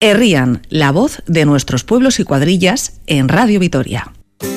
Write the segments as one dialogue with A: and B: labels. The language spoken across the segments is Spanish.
A: Herrian, la voz de nuestros pueblos y cuadrillas en Radio Vitoria.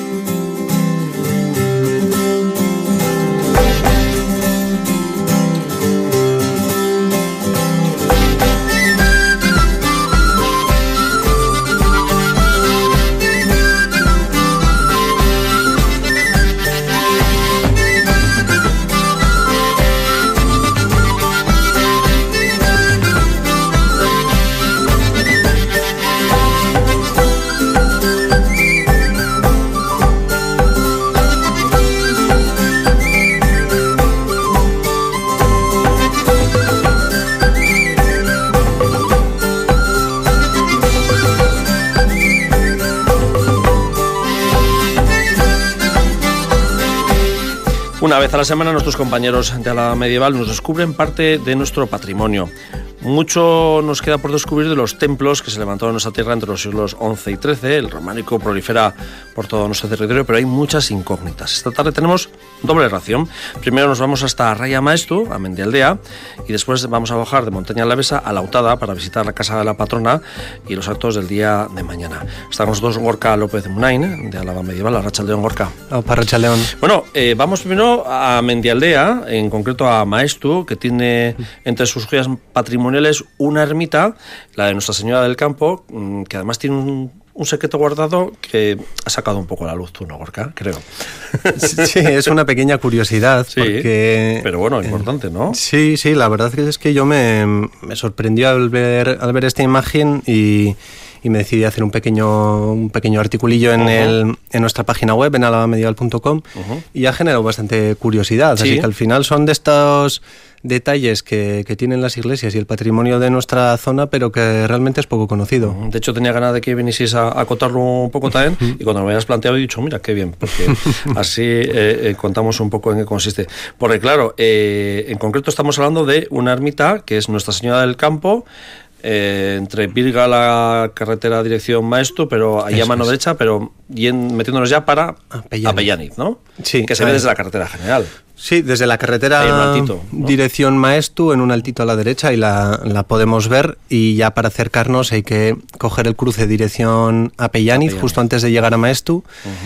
B: Una vez a la semana nuestros compañeros de Álava Medieval nos descubren parte de nuestro patrimonio. Mucho nos queda por descubrir de los templos que se levantaron en nuestra tierra entre los siglos XI y XIII. El románico prolifera por todo nuestro territorio, pero hay muchas incógnitas. Esta tarde tenemos doble ración. Primero nos vamos hasta Raya Maestu, a Mendialdea, y después vamos a bajar de Montaña Alavesa a Lautada para visitar la casa de la patrona y los actos del día de mañana. Está con nosotros Gorka López Munain, de Álava Medieval. Arratsaldeon, Gorka.
C: Arratsaldeon.
B: Bueno, vamos primero a Mendialdea, en concreto a Maestu, que tiene entre sus joyas patrimoniales una ermita, la de Nuestra Señora del Campo, que además tiene un secreto guardado que ha sacado un poco a la luz tú, ¿no, Gorka? Creo.
C: Sí, es una pequeña curiosidad.
B: Sí,
C: porque,
B: pero bueno, importante, ¿no?
C: Sí, la verdad es que yo me sorprendió al ver esta imagen y me decidí a hacer un pequeño articulillo en nuestra página web, en alavamedieval.com, y ha generado bastante curiosidad.
B: Sí.
C: Así que al final son de estos detalles que tienen las iglesias y el patrimonio de nuestra zona, pero que realmente es poco conocido.
B: De hecho, tenía ganas de que vinieseis a contarlo un poco también, y cuando me habías planteado he dicho, mira, qué bien, porque así contamos un poco en qué consiste. Porque claro, en concreto estamos hablando de una ermita que es Nuestra Señora del Campo, entre Virga, la carretera dirección Maestu, pero ahí a mano derecha, pero metiéndonos ya para Apellaniz, ¿no?
C: Sí,
B: que se ve desde la carretera general.
C: Sí, desde la carretera dirección Maestu, en un altito a la derecha, y la podemos ver, y ya para acercarnos hay que coger el cruce dirección Apellaniz, justo antes de llegar a Maestu,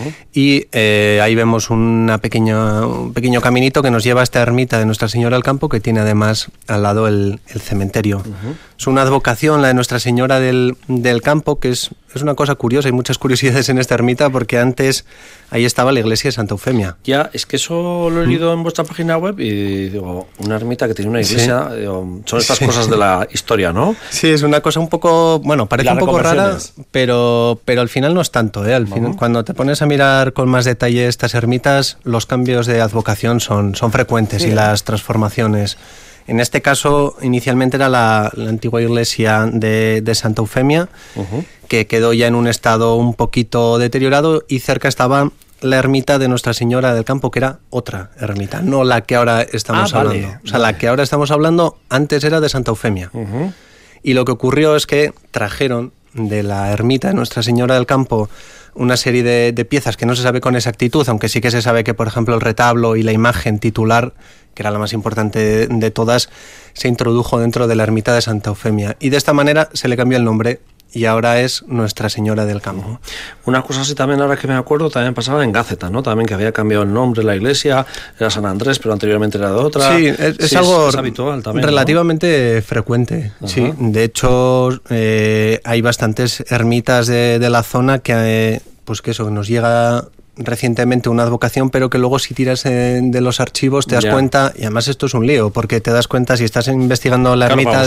C: y ahí vemos un pequeño caminito que nos lleva a esta ermita de Nuestra Señora del Campo, que tiene además al lado el cementerio. Es una advocación, la de Nuestra Señora del Campo, que es una cosa curiosa, hay muchas curiosidades en esta ermita, porque antes ahí estaba la iglesia de Santa Eufemia.
B: Ya, es que eso lo he leído en vuestra página web y digo, una ermita que tiene una iglesia,
C: sí.
B: Son estas cosas de la historia, ¿no?
C: Sí, es una cosa un poco, bueno, parece un poco rara, pero al final no es tanto, ¿eh? Al final, cuando te pones a mirar con más detalle estas ermitas, los cambios de advocación son frecuentes, y las transformaciones. En este caso, inicialmente era la antigua iglesia de Santa Eufemia, que quedó ya en un estado un poquito deteriorado, y cerca estaba la ermita de Nuestra Señora del Campo, que era otra ermita, no la que ahora estamos hablando. O sea, la que ahora estamos hablando antes era de Santa Eufemia. Y lo que ocurrió es que trajeron de la ermita de Nuestra Señora del Campo una serie de piezas que no se sabe con exactitud, aunque sí que se sabe que, por ejemplo, el retablo y la imagen titular, que era la más importante de todas, se introdujo dentro de la ermita de Santa Eufemia. Y de esta manera se le cambió el nombre, y ahora es Nuestra Señora del Campo.
B: Una cosa así también, ahora que me acuerdo, también pasaba en Gáceta, ¿no? También que había cambiado el nombre, la iglesia, era San Andrés, pero anteriormente era de otra.
C: Sí, es algo
B: es habitual también,
C: relativamente, ¿no? Frecuente. Sí, de hecho, hay bastantes ermitas de la zona que nos llega recientemente una advocación, pero que luego si tiras de los archivos te das cuenta, y además esto es un lío, porque te das cuenta si estás investigando la ermita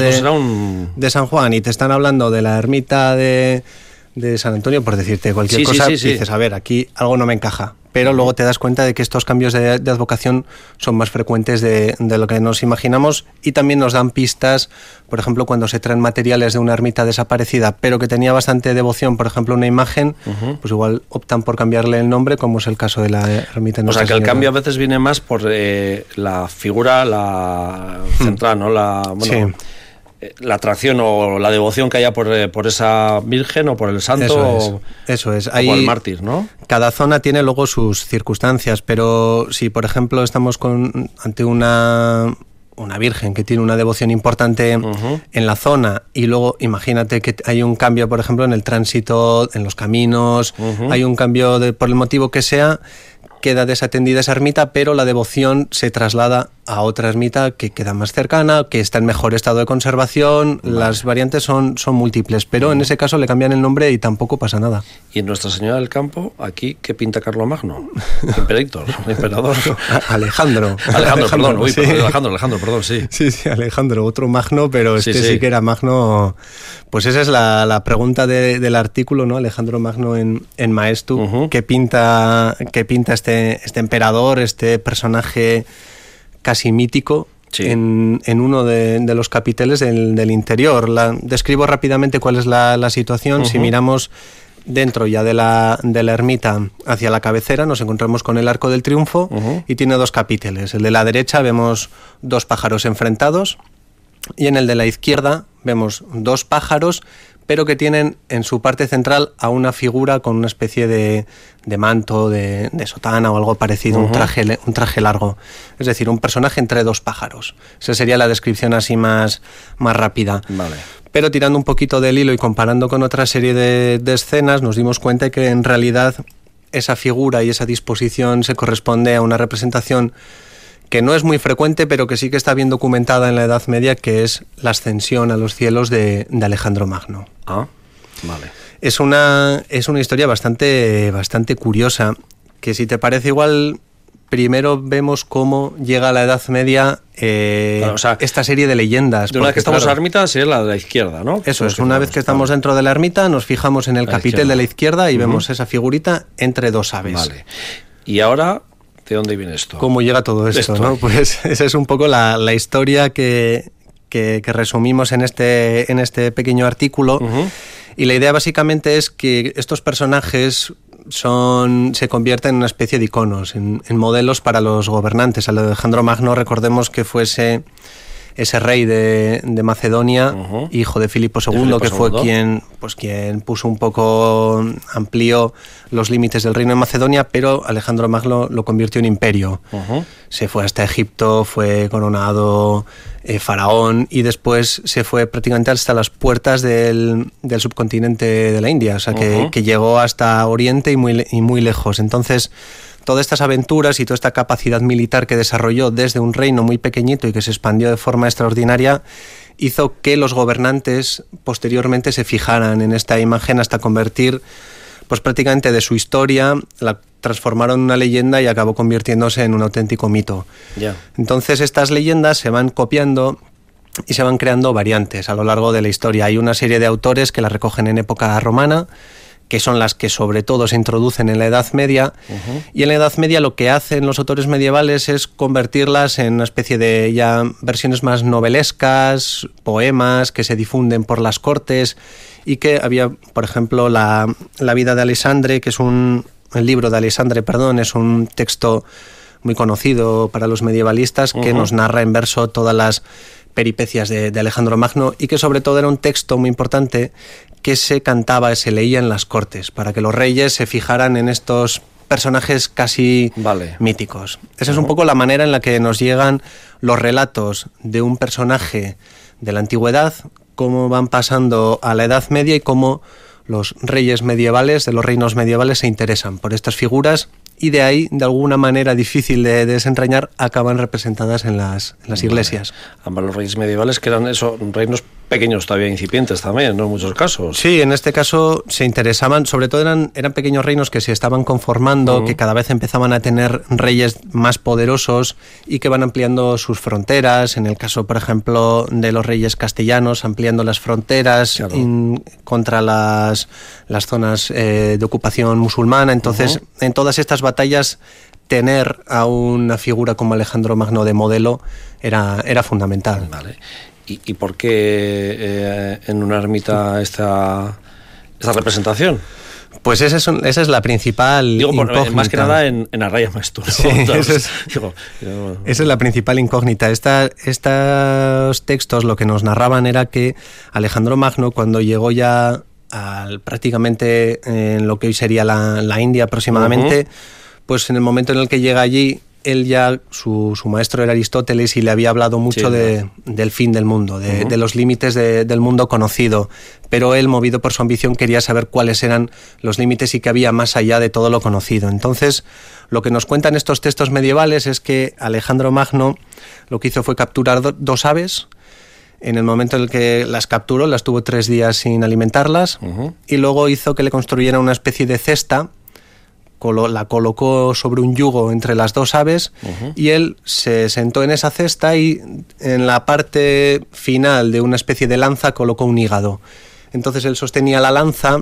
C: de San Juan y te están hablando de la ermita de San Antonio, por decirte cualquier cosa, dices, a ver, aquí algo no me encaja. Pero luego te das cuenta de que estos cambios de advocación son más frecuentes de lo que nos imaginamos, y también nos dan pistas, por ejemplo, cuando se traen materiales de una ermita desaparecida, pero que tenía bastante devoción, por ejemplo, una imagen, pues igual optan por cambiarle el nombre, como es el caso de la ermita.
B: O sea, que el cambio a veces viene más por la figura, la central, ¿no? La atracción o la devoción que haya por esa virgen o por el santo.
C: Eso es.
B: O por el mártir, ¿no?
C: Cada zona tiene luego sus circunstancias, pero si, por ejemplo, estamos ante una una virgen que tiene una devoción importante en la zona, y luego imagínate que hay un cambio, por ejemplo, en el tránsito, en los caminos, hay un cambio por el motivo que sea, queda desatendida esa ermita, pero la devoción se traslada a otra ermita que queda más cercana, que está en mejor estado de conservación. Las variantes son múltiples, pero en ese caso le cambian el nombre y tampoco pasa nada.
B: Y en Nuestra Señora del Campo, aquí, ¿qué pinta Carlomagno? Emperador.
C: Alejandro,
B: perdón. Uy,
C: sí.
B: Alejandro, perdón, sí.
C: Sí, Alejandro, otro magno, pero sí que era magno. Pues esa es la pregunta del artículo, ¿no? Alejandro Magno en Maestu, ¿qué pinta este emperador, este personaje casi mítico? Sí. En uno de los capiteles del interior. Describo rápidamente cuál es la situación. Si miramos dentro ya de la ermita hacia la cabecera, nos encontramos con el Arco del Triunfo y tiene 2 capiteles. El de la derecha vemos 2 pájaros enfrentados, y en el de la izquierda vemos 2 pájaros, pero que tienen en su parte central a una figura con una especie de manto, de sotana o algo parecido, un traje largo. Es decir, un personaje entre 2 pájaros. Esa sería la descripción así más rápida.
B: Vale.
C: Pero tirando un poquito del hilo y comparando con otra serie de escenas, nos dimos cuenta que en realidad esa figura y esa disposición se corresponde a una representación que no es muy frecuente, pero que sí que está bien documentada en la Edad Media, que es la ascensión a los cielos de Alejandro Magno.
B: Ah, vale.
C: Es una historia bastante curiosa, que si te parece igual, primero vemos cómo llega a la Edad Media esta serie de leyendas.
B: De una vez que estamos en la ermita, sería la de la izquierda, ¿no?
C: Eso es, una vez que estamos dentro de la ermita, nos fijamos en el capitel de la izquierda y vemos esa figurita entre 2 aves.
B: Vale. Y ahora, ¿de dónde viene esto?
C: ¿Cómo llega todo esto, no? Pues esa es un poco la historia que resumimos en este pequeño artículo. Y la idea básicamente es que estos personajes se convierten en una especie de iconos, en modelos para los gobernantes. Alejandro Magno, recordemos que fuese ese rey de Macedonia, hijo de Filipo II, que fue quien puso un poco, amplió los límites del reino de Macedonia, pero Alejandro Magno lo convirtió en imperio. Se fue hasta Egipto, fue coronado faraón, y después se fue prácticamente hasta las puertas del subcontinente de la India, o sea que llegó hasta Oriente y muy lejos. Entonces, todas estas aventuras y toda esta capacidad militar que desarrolló desde un reino muy pequeñito y que se expandió de forma extraordinaria, hizo que los gobernantes posteriormente se fijaran en esta imagen hasta convertir, pues prácticamente de su historia, la transformaron en una leyenda y acabó convirtiéndose en un auténtico mito. Yeah. Entonces estas leyendas se van copiando y se van creando variantes a lo largo de la historia. Hay una serie de autores que las recogen en época romana, que son las que sobre todo se introducen en la Edad Media, y en la Edad Media lo que hacen los autores medievales es convertirlas en una especie de ya versiones más novelescas, poemas que se difunden por las cortes, y que había, por ejemplo, la vida de Alexandre, que es el libro de Alexandre, es un texto muy conocido para los medievalistas, que nos narra en verso todas las peripecias de Alejandro Magno, y que sobre todo era un texto muy importante que se cantaba, se leía en las cortes, para que los reyes se fijaran en estos personajes casi míticos. Esa es un poco la manera en la que nos llegan los relatos de un personaje de la antigüedad, cómo van pasando a la Edad Media y cómo los reyes medievales, de los reinos medievales, se interesan por estas figuras, y de ahí, de alguna manera difícil de desentrañar, acaban representadas en las iglesias.
B: Ambos los reyes medievales, que eran reinos pequeños, todavía incipientes también, ¿no? En muchos casos.
C: Sí, en este caso se interesaban, sobre todo eran pequeños reinos que se estaban conformando, que cada vez empezaban a tener reyes más poderosos y que van ampliando sus fronteras. En el caso, por ejemplo, de los reyes castellanos, ampliando las fronteras contra las zonas de ocupación musulmana. Entonces, en todas estas batallas, tener a una figura como Alejandro Magno de modelo era fundamental.
B: Vale. ¿Y por qué en una ermita esta representación?
C: Pues esa es la principal incógnita.
B: Más que nada en Arraya Maestu, ¿no?
C: Sí, esa es la principal incógnita. Estos textos lo que nos narraban era que Alejandro Magno, cuando llegó ya prácticamente en lo que hoy sería la India aproximadamente, pues en el momento en el que llega allí, él ya, su maestro era Aristóteles y le había hablado mucho del fin del mundo, de los límites del mundo conocido, pero él, movido por su ambición, quería saber cuáles eran los límites y qué había más allá de todo lo conocido. Entonces, lo que nos cuentan estos textos medievales es que Alejandro Magno lo que hizo fue capturar dos aves. En el momento en el que las capturó, las tuvo 3 días sin alimentarlas, y luego hizo que le construyeran una especie de cesta, la colocó sobre un yugo entre las 2 aves, y él se sentó en esa cesta y en la parte final de una especie de lanza colocó un hígado. Entonces él sostenía la lanza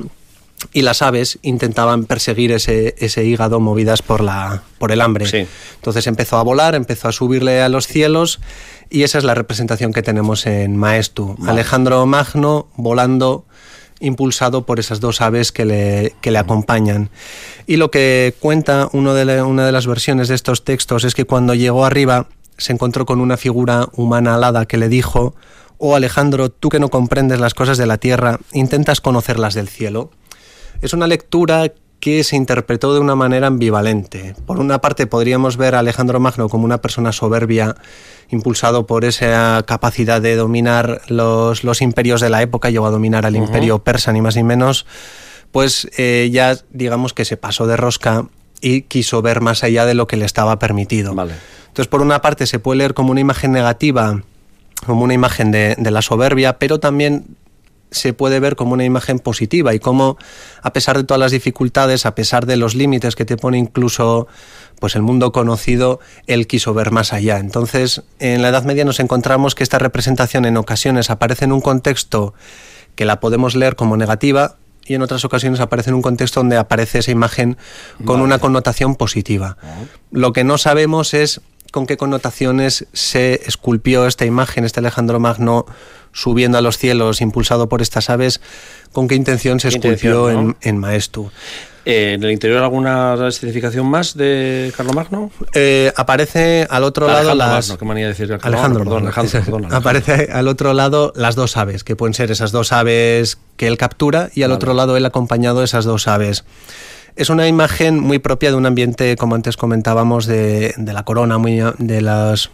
C: y las aves intentaban perseguir ese hígado movidas por el hambre. Sí. Entonces empezó a volar, empezó a subirle a los cielos, y esa es la representación que tenemos en Maestu. Vale. Alejandro Magno volando, impulsado por esas 2 aves que le acompañan. Y lo que cuenta una de las versiones de estos textos es que cuando llegó arriba se encontró con una figura humana alada que le dijo: «Oh Alejandro, tú que no comprendes las cosas de la tierra, intentas conocerlas del cielo». Es una lectura que se interpretó de una manera ambivalente. Por una parte podríamos ver a Alejandro Magno como una persona soberbia, impulsado por esa capacidad de dominar los imperios de la época. Llegó a dominar al imperio persa, ni más ni menos. Pues ya digamos que se pasó de rosca y quiso ver más allá de lo que le estaba permitido. Vale. Entonces, por una parte se puede leer como una imagen negativa, como una imagen de la soberbia, pero también se puede ver como una imagen positiva, y como, a pesar de todas las dificultades, a pesar de los límites que te pone incluso pues el mundo conocido, él quiso ver más allá. Entonces, en la Edad Media nos encontramos que esta representación en ocasiones aparece en un contexto que la podemos leer como negativa, y en otras ocasiones aparece en un contexto donde aparece esa imagen con una connotación positiva. Lo que no sabemos es con qué connotaciones se esculpió esta imagen, este Alejandro Magno subiendo a los cielos, impulsado por estas aves, con qué intención se esculpió, ¿no?, en Maestu.
B: ¿En el interior alguna significación más de Carlomagno?
C: Aparece al otro lado
B: Magno, qué manía de decir
C: Alejandro, perdón. Aparece al otro lado las 2 aves, que pueden ser esas 2 aves que él captura, y al otro lado él acompañado de esas 2 aves. Es una imagen muy propia de un ambiente, como antes comentábamos, de la corona, de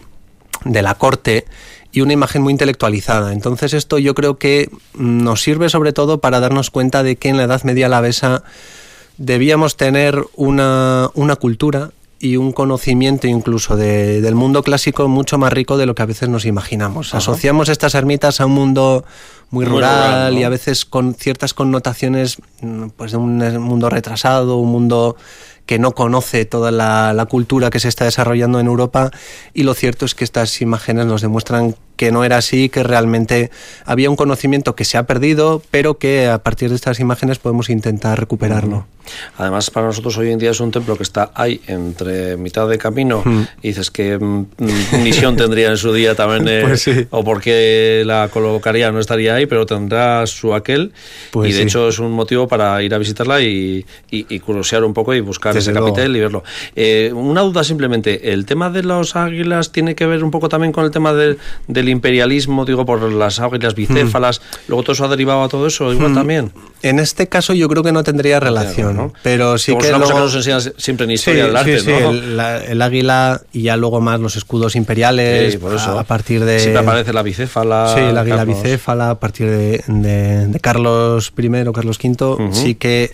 C: la corte, y una imagen muy intelectualizada. Entonces esto yo creo que nos sirve sobre todo para darnos cuenta de que en la Edad Media alavesa debíamos tener una cultura y un conocimiento incluso del mundo clásico mucho más rico de lo que a veces nos imaginamos. Asociamos estas ermitas a un mundo muy rural, ¿no?, y a veces con ciertas connotaciones pues de un mundo retrasado, un mundo que no conoce toda la cultura que se está desarrollando en Europa, y lo cierto es que estas imágenes nos demuestran que no era así, que realmente había un conocimiento que se ha perdido, pero que a partir de estas imágenes podemos intentar recuperarlo.
B: Además, para nosotros hoy en día es un templo que está ahí, entre mitad de camino, y dices que misión tendría en su día también,
C: pues sí,
B: o por qué la colocaría, no estaría ahí, pero tendrá su aquel, pues, y de hecho es un motivo para ir a visitarla y curiosear un poco y buscar desde ese capitel y verlo. Una duda simplemente, ¿el tema de las águilas tiene que ver un poco también con el tema del imperialismo, digo, por las águilas bicéfalas, luego todo eso ha derivado a todo eso, igual también?
C: En este caso yo creo que no tendría relación, ¿no? Pero sí, como que
B: es una
C: luego
B: cosa que nos enseñan siempre en historia del arte, ¿no?
C: El águila, y ya luego más los escudos imperiales,
B: por eso.
C: A partir de...
B: Siempre aparece la bicéfala.
C: Sí, el águila bicéfala, a partir de Carlos I o Carlos V, sí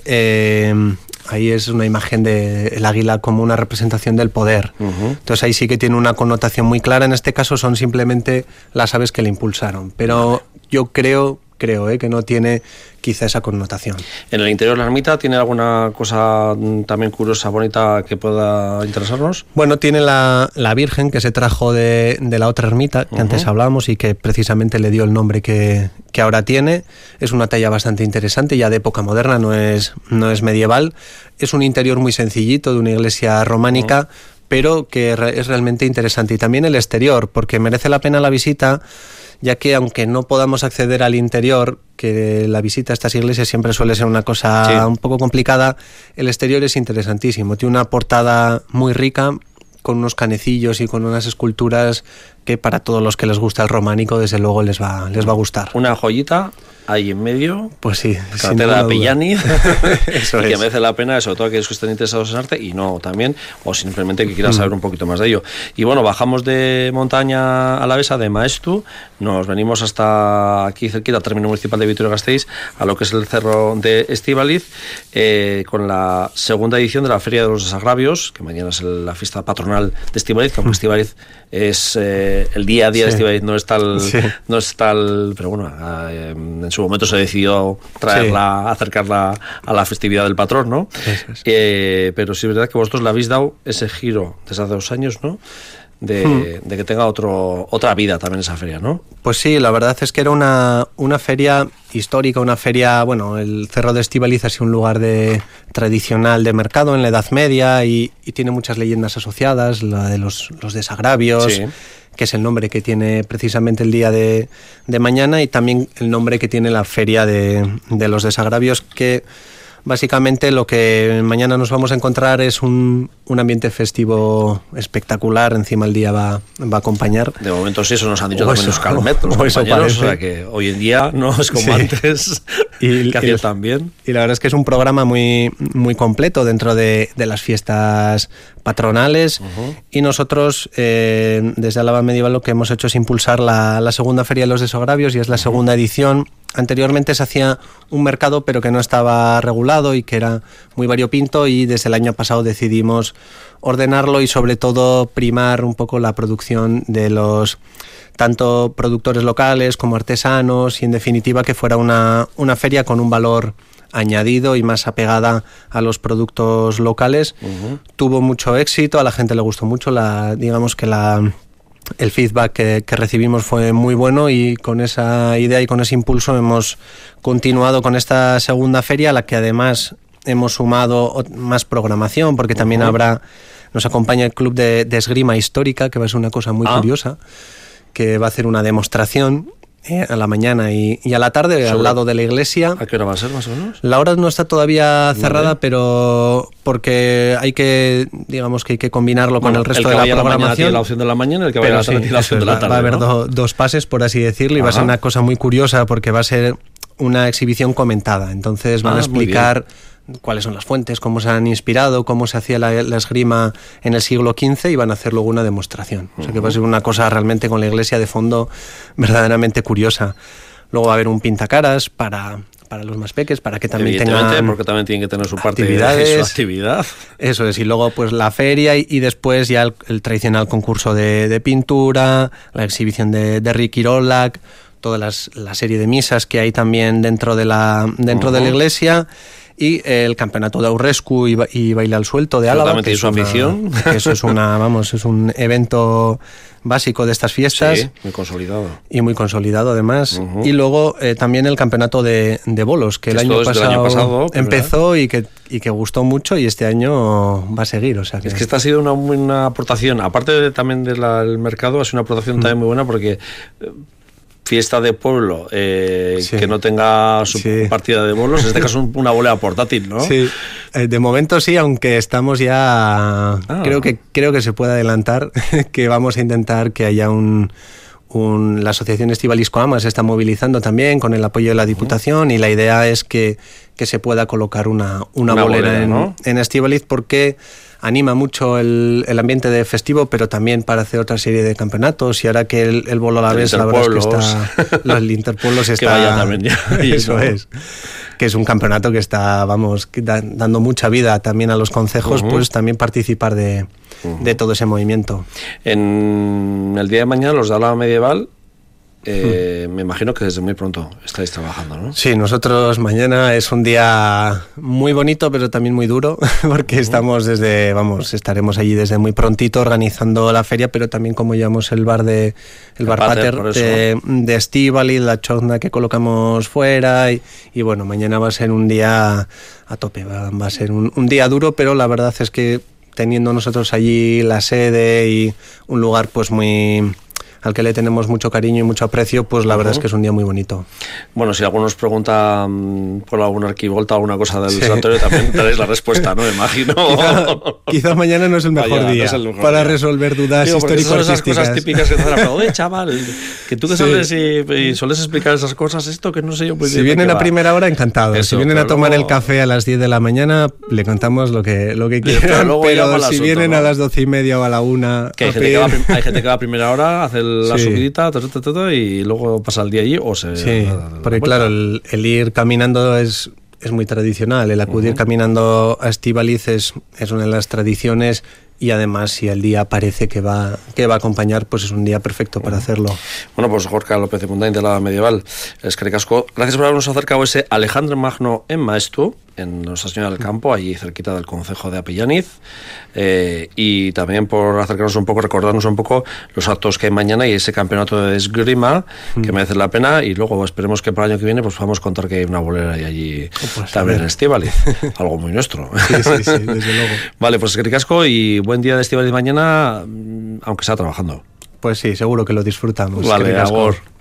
C: que... ahí es una imagen del águila como una representación del poder. Entonces ahí sí que tiene una connotación muy clara. En este caso son simplemente las aves que le impulsaron. Pero yo creo que no tiene quizá esa connotación.
B: ¿En el interior de la ermita tiene alguna cosa también curiosa, bonita, que pueda interesarnos?
C: Bueno, tiene la Virgen que se trajo de la otra ermita que antes hablábamos y que precisamente le dio el nombre que ahora tiene. Es una talla bastante interesante, ya de época moderna, no es medieval. Es un interior muy sencillito de una iglesia románica, pero que es realmente interesante. Y también el exterior, porque merece la pena la visita, ya que aunque no podamos acceder al interior, que la visita a estas iglesias siempre suele ser una cosa un poco complicada, el exterior es interesantísimo. Tiene una portada muy rica, con unos canecillos y con unas esculturas que para todos los que les gusta el románico, desde luego les va a gustar.
B: Una joyita ahí en medio,
C: pues sí,
B: carretera Pellani,
C: eso
B: que merece la pena, sobre todo aquellos que estén interesados en arte y no también, o simplemente que quieran saber un poquito más de ello. Y bueno, bajamos de Montaña Alavesa, de Maestu, nos venimos hasta aquí cerquita, término municipal de Vitoria-Gasteiz, a lo que es el cerro de Estíbaliz, con la segunda edición de la Feria de los Desagravios, que mañana es la fiesta patronal de Estíbaliz, aunque Estíbaliz es el día a día de Estíbaliz, no es tal, pero bueno, en su momento se decidió traerla, acercarla a la festividad del patrón, ¿no? Pero sí es verdad que vosotros le habéis dado ese giro desde hace 2 años, ¿no? De que tenga otra vida también esa feria, ¿no?
C: Pues sí, la verdad es que era una feria histórica, una feria, bueno, el Cerro de Estíbaliz ha sido un lugar tradicional de mercado en la Edad Media y tiene muchas leyendas asociadas, la de los desagravios, que es el nombre que tiene precisamente el día de mañana, y también el nombre que tiene la feria de los desagravios, que básicamente lo que mañana nos vamos a encontrar es un ambiente festivo espectacular. Encima el día va a acompañar.
B: De momento sí, eso nos han dicho también los Calmet, los compañeros, o sea que hoy en día no es como antes, que hacía también.
C: Y la verdad es que es un programa muy, muy completo dentro de las fiestas patronales, y nosotros desde Álava Medieval lo que hemos hecho es impulsar la segunda Feria de los Desagravios, y es la segunda edición. Anteriormente se hacía un mercado pero que no estaba regulado y que era muy variopinto, y desde el año pasado decidimos ordenarlo y sobre todo primar un poco la producción de los tanto productores locales como artesanos, y en definitiva que fuera una feria con un valor añadido y más apegada a los productos locales. Tuvo mucho éxito, a la gente le gustó mucho, digamos que el feedback que recibimos fue muy bueno, y con esa idea y con ese impulso hemos continuado con esta segunda feria, a la que además hemos sumado más programación, porque también nos acompaña el Club de Esgrima Histórica, que va a ser una cosa muy curiosa, que va a hacer una demostración a la mañana y a la tarde al lado de la iglesia.
B: ¿A qué hora va a ser más o menos?
C: La hora no está todavía cerrada, pero porque hay que combinarlo con el resto de la programación.
B: Tiene la opción de la mañana, el que vaya a la tarde tiene la opción de la tarde.
C: Va a haber dos pases, por así decirlo, y va a ser una cosa muy curiosa, porque va a ser una exhibición comentada. Entonces van a explicar cuáles son las fuentes, cómo se han inspirado, cómo se hacía la esgrima en el siglo XV, y van a hacer luego una demostración. O sea que va a ser una cosa realmente con la iglesia de fondo verdaderamente curiosa. Luego va a haber un pintacaras para los más peques, para que también tengan,
B: porque también tienen que tener su parte
C: de
B: su actividad.
C: Eso es, y luego pues la feria y después ya el tradicional concurso de pintura, la exhibición de Ricky Rolac, toda la serie de misas que hay también dentro de la iglesia, y el campeonato de Aurrescu y baile al suelto de Álava,
B: que es su afición.
C: Eso es es un evento básico de estas fiestas.
B: Sí, muy consolidado.
C: Y muy consolidado además. Y luego también el campeonato de bolos, que el año pasado empezó y que gustó mucho, y este año va a seguir. O sea que
B: esta ha sido una aportación, aparte también del mercado, ha sido una aportación también muy buena, porque fiesta de pueblo que no tenga su partida de bolos, en este caso una bolea portátil, ¿no?
C: Sí, de momento sí, aunque estamos ya creo que se puede adelantar que vamos a intentar que haya la asociación Estíbaliz Coama se está movilizando también con el apoyo de la Diputación, y la idea es que se pueda colocar una bolera en Estíbaliz, porque anima mucho el ambiente de festivo, pero también para hacer otra serie de campeonatos, y ahora que el bolo a la vez, la verdad es que el Interpueblos está...
B: Que vaya también ya.
C: Eso es. Que es un campeonato que está, dando mucha vida también a los concejos, pues también participar de todo ese movimiento.
B: En el día de mañana, los de Álava Medieval, me imagino que desde muy pronto estáis trabajando, ¿no?
C: Sí, nosotros mañana es un día muy bonito, pero también muy duro, porque estaremos allí desde muy prontito organizando la feria, pero también como llamamos el bar Pater de Estíbaliz, la chozna que colocamos fuera, y bueno, mañana va a ser un día a tope, va a ser un día duro, pero la verdad es que teniendo nosotros allí la sede y un lugar pues muy al que le tenemos mucho cariño y mucho aprecio, pues la verdad es que es un día muy bonito.
B: Bueno, si alguno nos pregunta por alguna arquivolta o alguna cosa del santuario, también daréis la respuesta, ¿no? Me imagino.
C: Quizá mañana no es el mejor día para resolver dudas históricas.
B: Son esas cosas típicas que te hacen, oye, chaval, que tú que sales y sueles explicar esas cosas, esto que no sé yo. Pues
C: si vienen a primera hora, encantados. Si vienen a tomar el café a las 10 de la mañana, le contamos lo que quieran, pero si vienen a las 12:30 o a la 1...
B: Que hay gente que va a primera hora, hace la subidita, y luego pasa el día allí o se...
C: Sí, porque claro, el ir caminando es muy tradicional. El acudir caminando a Estíbaliz es una de las tradiciones, y además si el día parece que va a acompañar, pues es un día perfecto para hacerlo.
B: Bueno, pues Gorka López de Mundain de la Medieval, eskerrik asko. Gracias por habernos acercado ese Alejandro Magno en Maeztu, en Nuestra Señora del Campo, allí cerquita del concejo de Apellaniz, y también por acercarnos un poco, recordarnos un poco los actos que hay mañana y ese campeonato de esgrima que merece la pena, y luego esperemos que para el año que viene pues podamos contar que hay una bolera y allí también en Estíbaliz, algo muy nuestro.
C: Sí, desde luego.
B: Vale, pues eskerrik asko y buen día de Estíbaliz mañana, aunque sea trabajando.
C: Pues sí, seguro que lo disfrutamos.
B: Vale, agur.